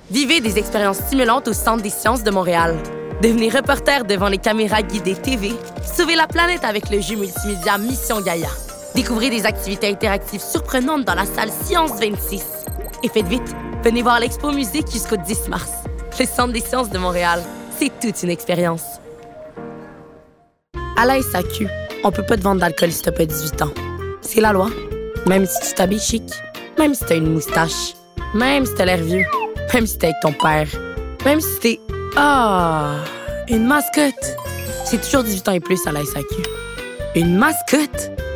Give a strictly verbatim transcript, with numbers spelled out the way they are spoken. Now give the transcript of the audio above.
Vivez des expériences stimulantes au Centre des sciences de Montréal. Devenez reporter devant les caméras guidées T V. Sauvez la planète avec le jeu multimédia Mission Gaïa. Découvrez des activités interactives surprenantes dans la salle Science vingt-six. Et faites vite, venez voir l'Expo Musique jusqu'au dix mars. Le Centre des sciences de Montréal, c'est toute une expérience. À la S A Q, on peut pas te vendre d'alcool si t'as pas dix-huit ans. C'est la loi. Même si tu t'habilles chic, même si t'as une moustache, même si t'as l'air vieux, même si t'es avec ton père, même si t'es... Ah, une mascotte. C'est toujours dix-huit ans et plus à la S A Q. Une mascotte?